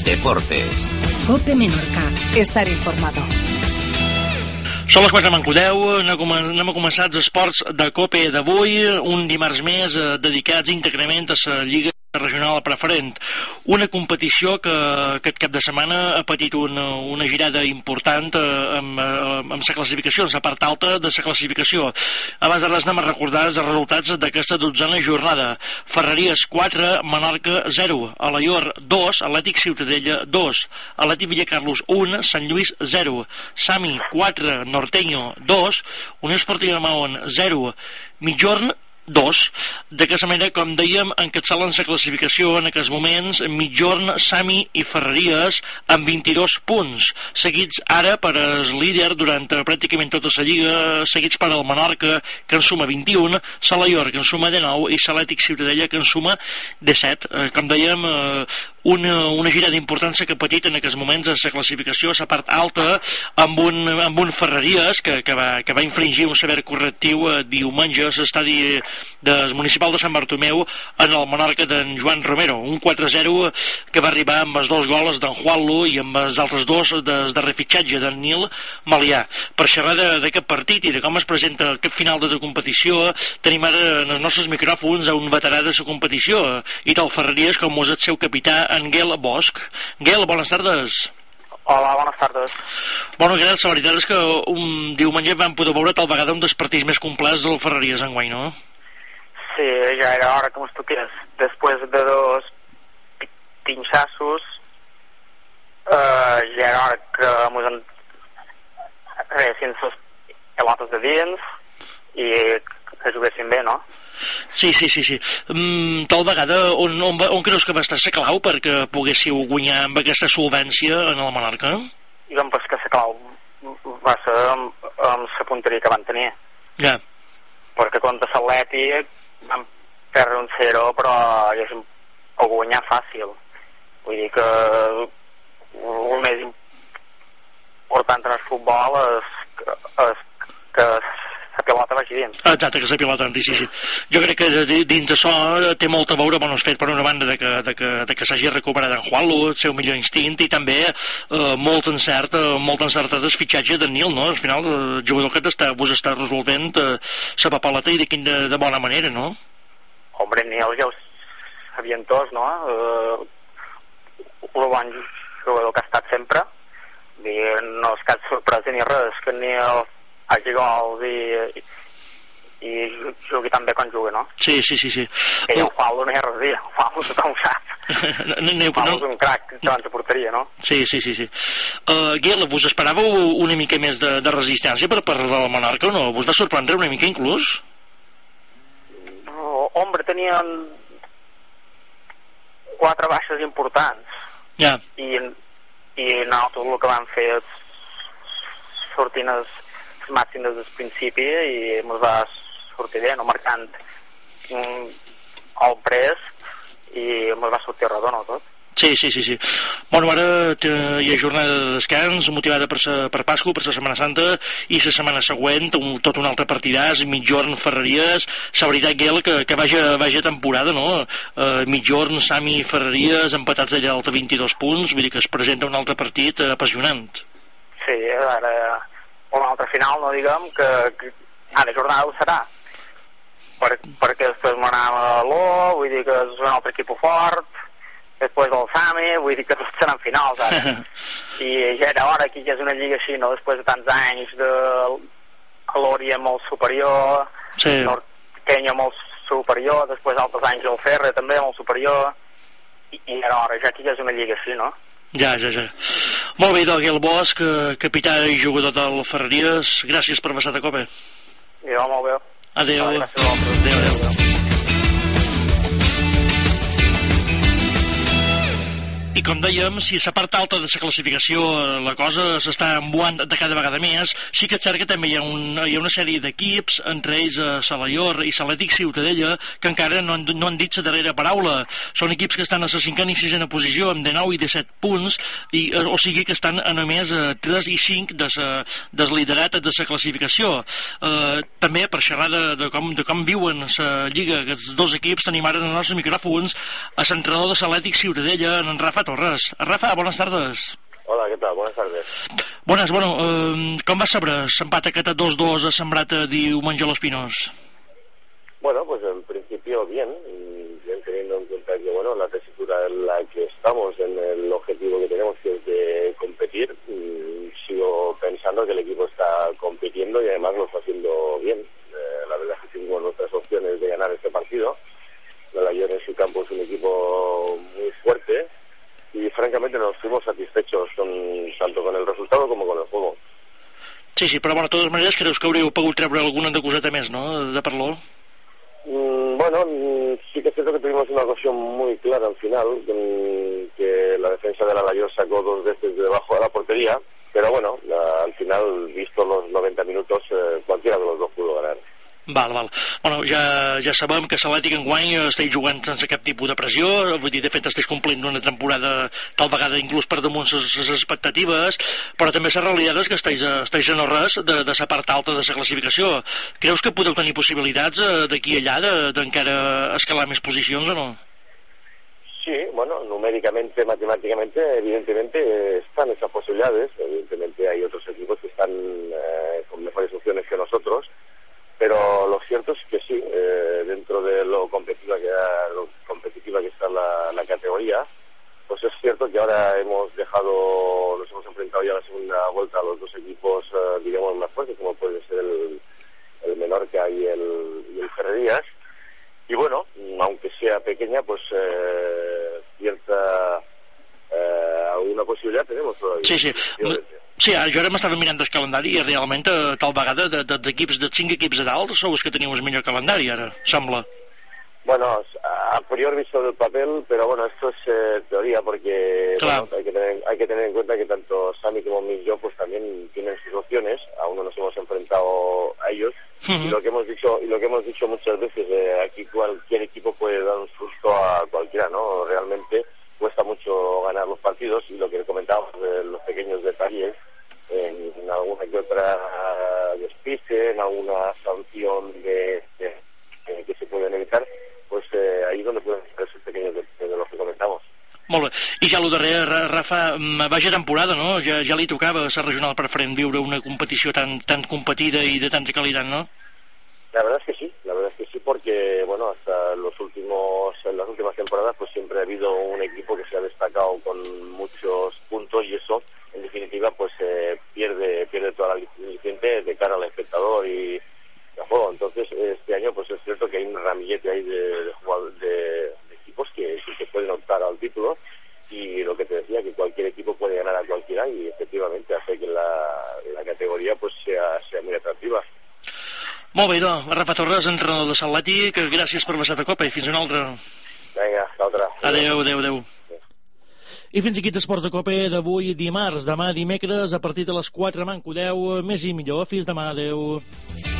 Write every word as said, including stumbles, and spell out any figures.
Deportes. COPE Menorca. Estar informado. Són les quatre menys deu, anem a començar els esports de COPE d'avui, un dimarts més eh, dedicats íntegrament a la Lliga Regional Preferent, una competició que aquest cap de setmana ha patit una, una girada important eh, amb, amb la classificació, la part alta de la classificació. Abans de res anem a recordar els resultats d'aquesta dotzena jornada. Ferreries quatre, Menorca zero, Alaior dos, Atlètic Ciutadella dos, Atlètic Villacarlos un, Sant Lluís zero, Sami quatre, Norteño dos, Unió Esportiva Maón zero, Migjorn dos. D'aquesta manera, com dèiem, encapçalen la classificació en aquests moments Migjorn, Sami i Ferreries amb vint-i-dos punts, seguits ara per el líder durant pràcticament tota la lliga, seguits per el Menorca, que en suma vint-i-un, Alaior, que en suma dinou, i l'Atlètic Ciutadella, que en suma disset. Eh, com dèiem, eh, una, una girada d'importància que ha patit en aquests moments a la classificació, a la part alta, amb un, amb un Ferreries que, que, va, que va infringir un sever correctiu eh, diumenge a l'estadi del municipal de Sant Bartomeu en el Menorca d'en Joan Romero, un quatre zero que va arribar amb els dos gols d'en Juanlo i amb els altres dos de, de refitxatge d'en Nil Malià. Per xerrar d'aquest partit i de com es presenta aquest final de la competició, tenim ara en els nostres micròfons a un veterà de la competició i del Ferreries, com és el seu capità, en Guel Bosch. Guel, bones tardes. Hola, bones tardes. Bueno, Guel, la veritat és que un diumenge vam poder veure tal vegada un dels partits més complets del Ferreries enguany, no? Sí, ja era hora que mos toqués. Després de dos pinxassos, eh, ja era hora que mos enressin les pelotes de dins i que juguessin bé, no? Sí, sí, sí, sí. Mm, tal vegada, on, on, on creus que va estar la clau perquè poguéssiu guanyar amb aquesta solvència en el Menorca? I doncs pues, que la clau va ser amb, amb la punteria que van tenir. Ja. Perquè contra l'Atlètic vam perdre un zero, però haguéssim ho guanyar fàcil. Vull dir que el més important en el futbol és, és que la pilota vagi dins. Exacte, que la pilota entri, sí, sí. Jo crec que dins d'això té molt a veure, bueno, fet per una banda de que, de que, de que s'hagi recuperat en Juanlo, el seu millor instint, i també eh, molt encert, eh, molt encertat el fitxatge de Nil, no? Al final, el jugador que està, vos està resolvent eh, la papaleta i de, quin, de, de bona manera, no? Hombre, Nil ja ho sabien tots, no? Eh, el bon jugador que ha estat sempre. I no és cap sorpresa ni res, que Nil hagi gols i, i jugui tan bé com juga, no? Sí, sí, sí, sí. Que jo el Juanlo no hi ha res a dir, el Juanlo tothom ho sap. El Juanlo és un crac davant de porteria, no? Sí, sí, sí, sí. Uh, Guil, vos esperàveu una mica més de, de resistència per part del Menorca o no? Vos va sorprendre una mica inclús? No, hombre, tenien quatre baixes importants. Ja. I, i nosaltres el que vam fer és sortint els màxim des del principi i ens va sortir bé, no marcant mm, el pres i ens va sortir redona tot. Sí, sí, sí, sí. Bueno, ara hi ha jornada de descans motivada per, sa, per Pasco, per la Setmana Santa, i la setmana següent un, tot un altre partidàs, Migjorn, Ferreries. La veritat, Guel, que, que vaja, vaja temporada, no? Uh, Migjorn, Sami i Ferreries empatats allà alta vint-i-dos punts, vull dir que es presenta un altre partit uh, apassionant. Sí, ara un altre final, no diguem, que, que ara jornada ho serà. Per, perquè després m'anava a l'O, vull dir que és un altre equip fort, després el Sami, vull dir que tots seran finals ara. I ja era hora que ja és una lliga així, no? Després de tants anys de Glòria molt superior, sí. Norteño molt superior, després altres anys el Ferre també molt superior, i, i era hora, ja que ja és una lliga així, no? Ja, ja, ja. Molt bé, Guel Bosch, capità i jugador del Ferreries, gràcies per passar a COPE. Ja, molt bé. Adéu. Adéu, adéu. adéu. I com dèiem, si a la part alta de la classificació la cosa s'està embuant de cada vegada més, sí que és cert que també hi ha, un, hi ha una sèrie d'equips, entre ells a Alaior i l'Atlètic Ciutadella, que encara no han, no han dit la darrera paraula. Són equips que estan a la cinquena i sisena posició amb dinou i disset punts, i, o sigui que estan a només a tres i cinc de sa, del liderat de la classificació. Eh, també, per xerrar de, de, com, de com viuen la lliga aquests dos equips, tenim ara en els nostres micròfons a l'entrenador de l'Atlètic Ciutadella, en Rafa Rafa Torres. Rafa, buenas tardes. Hola, ¿qué tal? Buenas tardes. Buenas, bueno, eh, com va saber s'empat aquest a dos dos a Sembrat diumenge a Los Pinos? Bueno, pues en principio bien, bien teniendo en cuenta que, bueno, la tesitura en la que estamos, en el objetivo que tenemos, que es de competir, sigo pensando que el equipo está compitiendo y además lo está haciendo bien. Eh, la verdad es que tenemos nuestras opciones de ganar este partido. La Layor en su campo es un equipo muy fuerte y francamente nos fuimos satisfechos con, tanto con el resultado como con el juego. Sí, sí, però bueno, de totes maneres creus que hauríeu pogut treure alguna de coseta més, no?, de parlar? Mm, bueno, sí que es cierto que tuvimos una ocasión muy clara al final, que la defensa de la Layor sacó dos veces de debajo de la portería, pero bueno, al final, visto los noventa minutos, eh, cualquiera de los dos pudo ganar. Val, val. Bueno, ja, ja sabem que l'Atlètic enguany esteu jugant sense cap tipus de pressió, vull dir, de fet esteu complint una temporada tal vegada inclús per damunt les expectatives, però també la realitat és que esteu, esteu a no res de, de la part alta de la classificació. Creus que podeu tenir possibilitats d'aquí a allà d'encara escalar més posicions o no? Sí, bueno, numéricamente, matemáticamente, evidentemente están esas posibilidades. Evidentemente hay otros equipos que están eh, con mejores opciones que nosotros. Pero lo cierto es que sí, eh, dentro de lo competitiva que, lo competitiva que está la, la categoría, pues es cierto que ahora hemos dejado, nos hemos enfrentado ya a la segunda vuelta a los dos equipos, eh, digamos, más fuertes, como puede ser el, el Menorca y el, y el Ferrerías. Y bueno, aunque sea pequeña, pues eh, cierta, eh, alguna posibilidad tenemos todavía. Sí, sí. Sí, jo ara m'estava mirant el calendari i realment tal vegada de, de, equips, de cinc equips de dalt sou els que teniu el millor calendari ara, sembla. Bueno, a priori visto del papel, pero bueno, esto es eh, teoría porque bueno, hay, que tener, hay que tener en cuenta que tanto Sami como Mick y yo pues también tienen sus opciones, aún no nos hemos enfrentado a ellos. Uh-huh. y lo que hemos dicho y lo que hemos dicho muchas veces, eh, aquí cualquier equipo puede dar un susto a cualquiera, ¿no? Realmente cuesta mucho ganar los partidos y lo que comentábamos de los pequeños detalles, en, en alguna que otra despiste, en alguna sanción de, de, de que se pueden evitar, pues eh, ahí es donde pueden ser esos pequeños detalles de los que comentamos. Molt bé. I ja el darrer, Rafa, vaja temporada, no? Ja, ja li tocava a la regional preferent viure una competició tan, tan competida y de tanta calidad, ¿no? La verdad es que sí, la verdad es que sí, porque bueno, hasta los últimos, en las últimas temporadas pues siempre ha habido un equipo que se ha destacado con muchos puntos y eso, en definitiva, pues eh, pierde pierde toda la aliciente de cara al espectador y al juego. Entonces, este año pues es cierto que hay un ramillete ahí de, de, jugadores, de, de equipos que sí que pueden optar al título y lo que te decía, que cualquier equipo puede ganar a cualquiera y efectivamente hace que la, la categoría pues sea, sea muy atractiva. Molt bé, doncs, Rafa Torres, entrenador de l'Atlètic, gràcies per passar a Copa i fins una altra. Vinga, l'altra. Adéu, adéu, adéu. I fins aquí d'Esports de Copa d'avui dimarts. Demà dimecres a partir de les quatre manco deu. Més i millor. Fins demà, adéu.